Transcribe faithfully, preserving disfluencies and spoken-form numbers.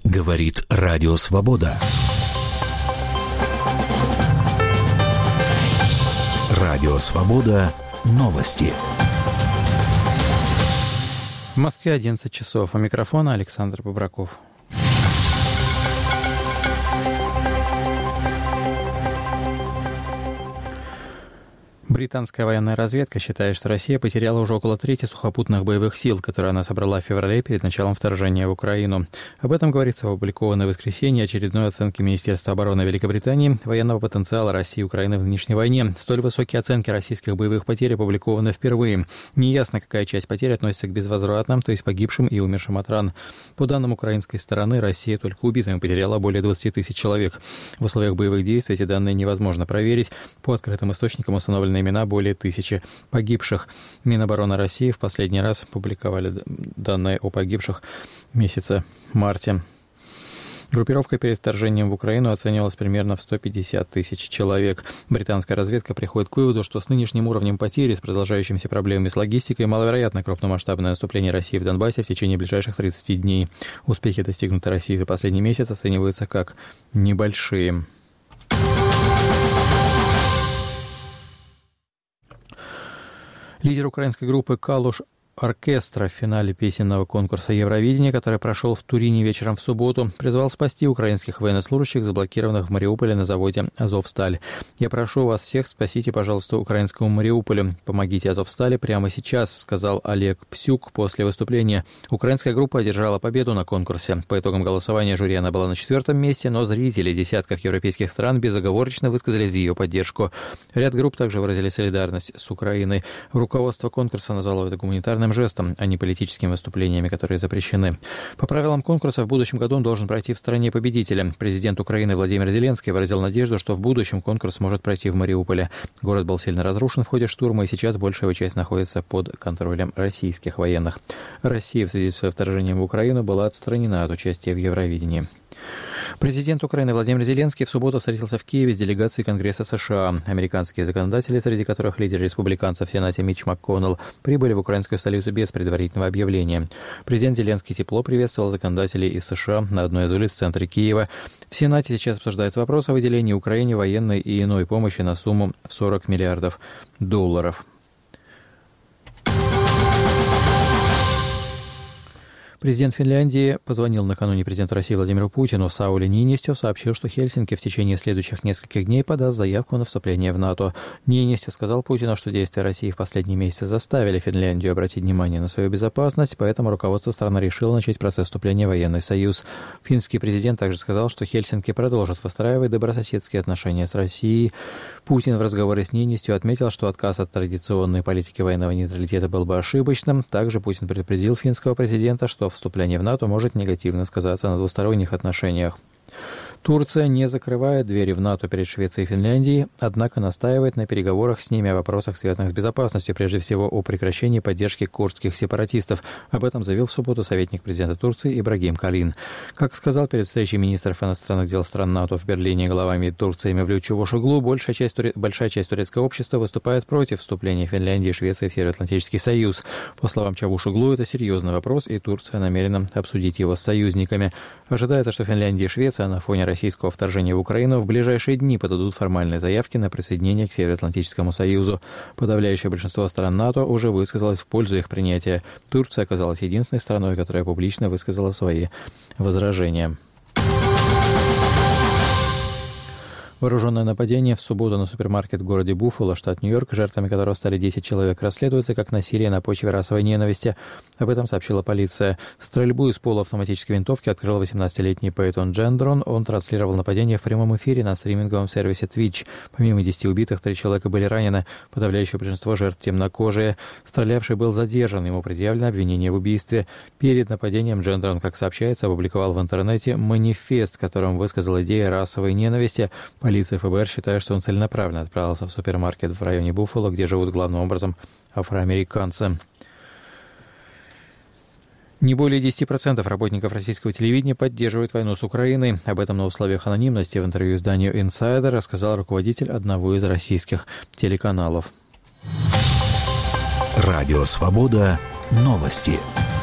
Говорит Радио Свобода. Радио Свобода. Новости. В Москве одиннадцать часов. У микрофона Александр Бобраков. Британская военная разведка считает, что Россия потеряла уже около трети сухопутных боевых сил, которые она собрала в феврале перед началом вторжения в Украину. Об этом говорится в опубликованной в воскресенье очередной оценке Министерства обороны Великобритании военного потенциала России и Украины в нынешней войне. Столь высокие оценки российских боевых потерь опубликованы впервые. Неясно, какая часть потерь относится к безвозвратным, то есть погибшим и умершим от ран. По данным украинской стороны, Россия только убитыми потеряла более двадцать тысяч человек. В условиях боевых действий эти данные невозможно проверить. По открытым источникам установлены имена более тысячи погибших. Минобороны России в последний раз публиковали данные о погибших в месяце марте. Группировка перед вторжением в Украину оценивалась примерно в сто пятьдесят тысяч человек. Британская разведка приходит к выводу, что с нынешним уровнем потерь и с продолжающимися проблемами с логистикой маловероятно крупномасштабное наступление России в Донбассе в течение ближайших тридцати дней. Успехи, достигнутые Россией за последний месяц, оцениваются как небольшие. Лидер украинской группы «Калуш Оркестра» в финале песенного конкурса Евровидения, который прошел в Турине вечером в субботу, призвал спасти украинских военнослужащих, заблокированных в Мариуполе на заводе «Азовсталь». «Я прошу вас всех, спасите, пожалуйста, украинскому Мариуполю. Помогите Азовстали прямо сейчас», — сказал Олег Псюк после выступления. Украинская группа одержала победу на конкурсе. По итогам голосования жюри она была на четвертом месте, но зрители десятков европейских стран безоговорочно высказались в ее поддержку. Ряд групп также выразили солидарность с Украиной. Руководство конкурса назвало это гуманитарным жестом, а не политическими выступлениями, которые запрещены. По правилам конкурса в будущем году он должен пройти в стране победителя. Президент Украины Владимир Зеленский выразил надежду, что в будущем конкурс может пройти в Мариуполе. Город был сильно разрушен в ходе штурма, и сейчас большая его часть находится под контролем российских военных. Россия в связи с своим вторжением в Украину была отстранена от участия в Евровидении. Президент Украины Владимир Зеленский в субботу встретился в Киеве с делегацией Конгресса США. Американские законодатели, среди которых лидер республиканцев в Сенате Митч МакКоннелл, прибыли в украинскую столицу без предварительного объявления. Президент Зеленский тепло приветствовал законодателей из США на одной из улиц в центре Киева. В Сенате сейчас обсуждается вопрос о выделении Украине военной и иной помощи на сумму в сорок миллиардов долларов. Президент Финляндии позвонил накануне президенту России Владимиру Путину. Саули Ниинистё сообщил, что Хельсинки в течение следующих нескольких дней подаст заявку на вступление в НАТО. Ниинистё сказал Путину, что действия России в последние месяцы заставили Финляндию обратить внимание на свою безопасность, поэтому руководство страны решило начать процесс вступления в военный союз. Финский президент также сказал, что Хельсинки продолжат выстраивать добрососедские отношения с Россией. Путин в разговоре с Ниинистё отметил, что отказ от традиционной политики военного нейтралитета был бы ошибочным. Также Путин предупредил финского президента, что вступление в НАТО может негативно сказаться на двусторонних отношениях. Турция не закрывает двери в НАТО перед Швецией и Финляндией, однако настаивает на переговорах с ними о вопросах, связанных с безопасностью, прежде всего о прекращении поддержки курдских сепаратистов. Об этом заявил в субботу советник президента Турции Ибрагим Калин. Как сказал перед встречей министров иностранных дел стран НАТО в Берлине главами Турции Мевлют Чавушоглу, большая часть, туре... большая часть турецкого общества выступает против вступления Финляндии и Швеции в Североатлантический союз. По словам Чавушоглу, это серьезный вопрос, и Турция намерена обсудить его с союзниками. Ожидается, что Финляндия и Швеция на фоне российского вторжения в Украину в ближайшие дни подадут формальные заявки на присоединение к Североатлантическому союзу. Подавляющее большинство стран НАТО уже высказалось в пользу их принятия. Турция оказалась единственной страной, которая публично высказала свои возражения. Вооруженное нападение в субботу на супермаркет в городе Буффало, штат Нью-Йорк, жертвами которого стали десять человек, расследуется как насилие на почве расовой ненависти. Об этом сообщила полиция. Стрельбу из полуавтоматической винтовки открыл восемнадцатилетний Пейтон Джендрон. Он транслировал нападение в прямом эфире на стриминговом сервисе Twitch. Помимо десяти убитых, три человека были ранены. Подавляющее большинство жертв темнокожие. Стрелявший был задержан. Ему предъявлено обвинение в убийстве. Перед нападением Джендрон, как сообщается, опубликовал в интернете манифест, в котором высказал идеи расовой ненависти. Полиция и ФБР считают, что он целенаправленно отправился в супермаркет в районе Буффало, где живут главным образом афроамериканцы. Не более десять процентов работников российского телевидения поддерживают войну с Украиной. Об этом на условиях анонимности в интервью изданию «Инсайдер» рассказал руководитель одного из российских телеканалов. Радио «Свобода». Новости.